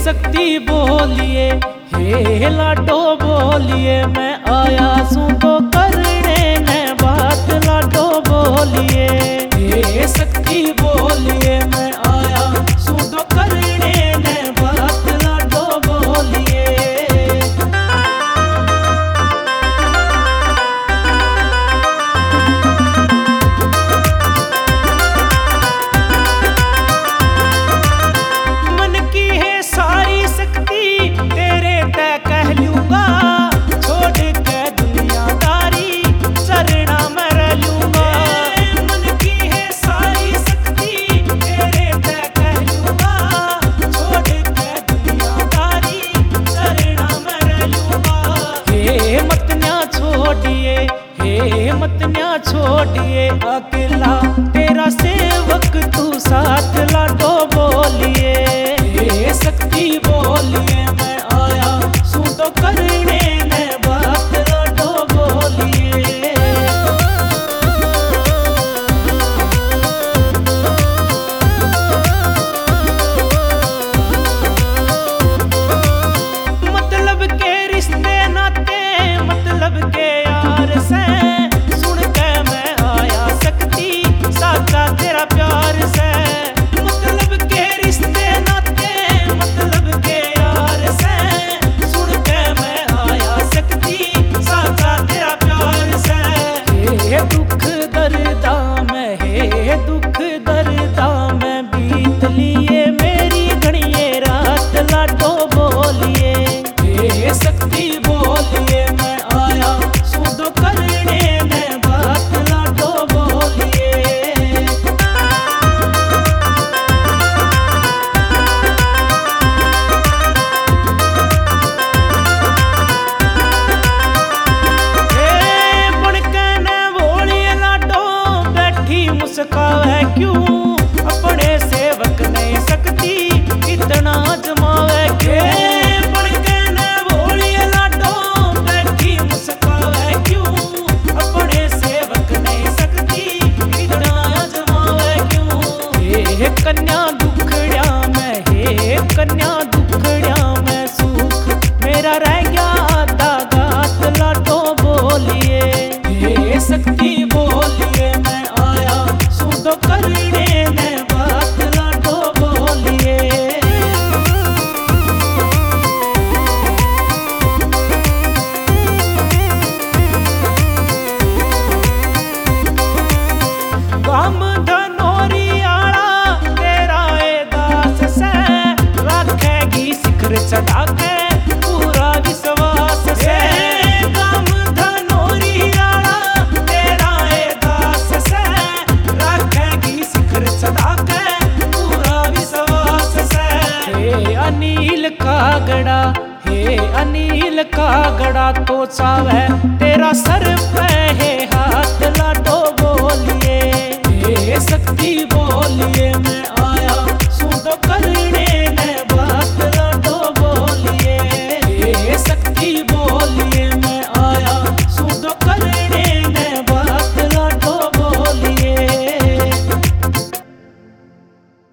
शक्ति बोलिए, हे लाडो बोलिए, मैं आया सू तो करने में बात लाडो बोलिए। हे शक्ति बोलिए, मैं आया सू तो करने में बात लाडो बोलिए। छोड़िए अकेला तेरा सेवक तू साथ लाडो बोलिए। हे शक्ति बोलिए, मैं आया सू तो करने में बात लाडो बोलिए। मतलब के रिश्ते नाते, मतलब के यार से दुख दर्दा में बीत लिए मेरी घड़िए रात लाडो बोलिए। हे शक्ति बोलिए, मैं आया सू तो करने में बात लाडो बोलिए। मुस्कावे क्यों अपने सेवक नहीं सकती इतना जमावे क्यों। बड़कने बोलिए लाडो बैठी मुस्कावे क्यों अपने सेवक नहीं सकती इतना जमावे क्यों। हे कन्या दुखड़िया में, हे कन्या दुखड़िया में सुख मेरा रह गया आधा गात लाडो बोलिए। हे शक्ति बोलिए, मैं आया तो करने में बात लाडो बोलिए। गाम धनोरी आला तेरा ए दास से रखेगी शिखर चढ़ा के पूरा विश्वास से। गाम धनोरी आला तेरा ए दास से सदा के पूरा विश्वास से। हे अनिल कागड़ा, हे अनिल कागड़ा तो चावे तेरा सर पे है हाथ लाडो बोलिए। हे शक्ति बोलिए, मैं